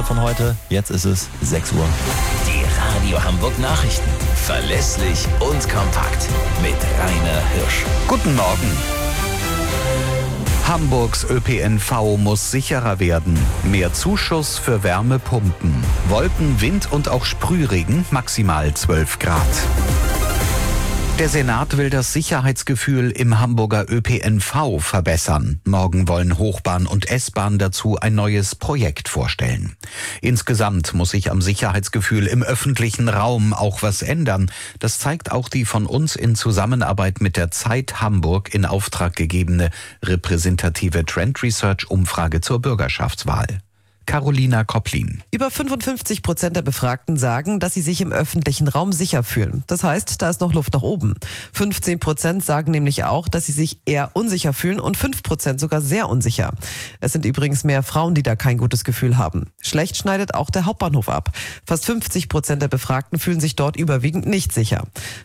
von heute. Jetzt ist es 6 Uhr. Die Radio Hamburg Nachrichten. Verlässlich und kompakt. Mit Rainer Hirsch. Guten Morgen. Hamburgs ÖPNV muss sicherer werden. Mehr Zuschuss für Wärmepumpen. Wolken, Wind und auch Sprühregen, maximal 12 Grad. Der Senat will das Sicherheitsgefühl im Hamburger ÖPNV verbessern. Morgen wollen Hochbahn und S-Bahn dazu ein neues Projekt vorstellen. Insgesamt muss sich am Sicherheitsgefühl im öffentlichen Raum auch was ändern. Das zeigt auch die von uns in Zusammenarbeit mit der Zeit Hamburg in Auftrag gegebene repräsentative Trend Research Umfrage zur Bürgerschaftswahl. Carolina Kopplin. Über 55% der Befragten sagen, dass sie sich im öffentlichen Raum sicher fühlen. Das heißt, da ist noch Luft nach oben. 15% sagen nämlich auch, dass sie sich eher unsicher fühlen und 5% sogar sehr unsicher. Es sind übrigens mehr Frauen, die da kein gutes Gefühl haben. Schlecht schneidet auch der Hauptbahnhof ab. Fast 50% der Befragten fühlen sich dort überwiegend nicht sicher.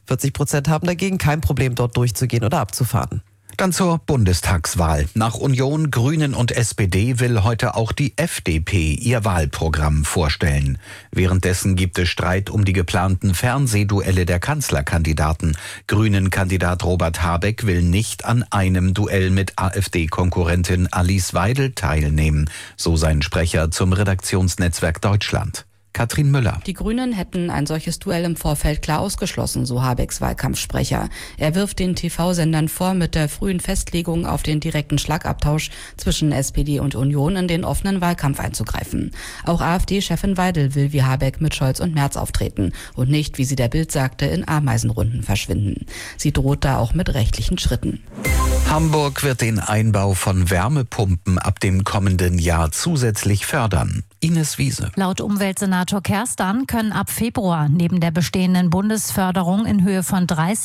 40% haben dagegen kein Problem, dort durchzugehen oder abzufahren. Dann zur Bundestagswahl. Nach Union, Grünen und SPD will heute auch die FDP ihr Wahlprogramm vorstellen. Währenddessen gibt es Streit um die geplanten Fernsehduelle der Kanzlerkandidaten. Grünen-Kandidat Robert Habeck will nicht an einem Duell mit AfD-Konkurrentin Alice Weidel teilnehmen, so sein Sprecher zum Redaktionsnetzwerk Deutschland. Katrin Müller. Die Grünen hätten ein solches Duell im Vorfeld klar ausgeschlossen, so Habecks Wahlkampfsprecher. Er wirft den TV-Sendern vor, mit der frühen Festlegung auf den direkten Schlagabtausch zwischen SPD und Union in den offenen Wahlkampf einzugreifen. Auch AfD-Chefin Weidel will wie Habeck mit Scholz und Merz auftreten und nicht, wie sie der Bild sagte, in Ameisenrunden verschwinden. Sie droht da auch mit rechtlichen Schritten. Hamburg wird den Einbau von Wärmepumpen ab dem kommenden Jahr zusätzlich fördern. Ines Wiese. Laut Umweltsenator Kerstan können ab Februar neben der bestehenden Bundesförderung in Höhe von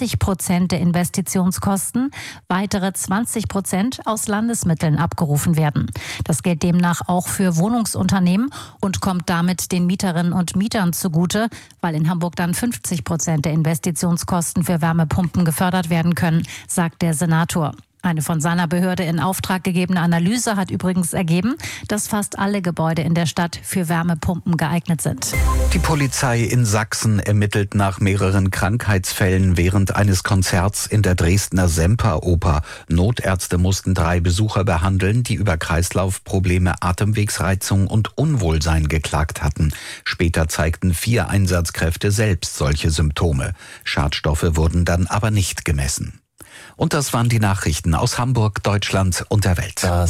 30% der Investitionskosten weitere 20% aus Landesmitteln abgerufen werden. Das gilt demnach auch für Wohnungsunternehmen und kommt damit den Mieterinnen und Mietern zugute, weil in Hamburg dann 50% der Investitionskosten für Wärmepumpen gefördert werden können, sagt der Senator. Eine von seiner Behörde in Auftrag gegebene Analyse hat übrigens ergeben, dass fast alle Gebäude in der Stadt für Wärmepumpen geeignet sind. Die Polizei in Sachsen ermittelt nach mehreren Krankheitsfällen während eines Konzerts in der Dresdner Semperoper. Notärzte mussten 3 Besucher behandeln, die über Kreislaufprobleme, Atemwegsreizung und Unwohlsein geklagt hatten. Später zeigten 4 Einsatzkräfte selbst solche Symptome. Schadstoffe wurden dann aber nicht gemessen. Und das waren die Nachrichten aus Hamburg, Deutschland und der Welt.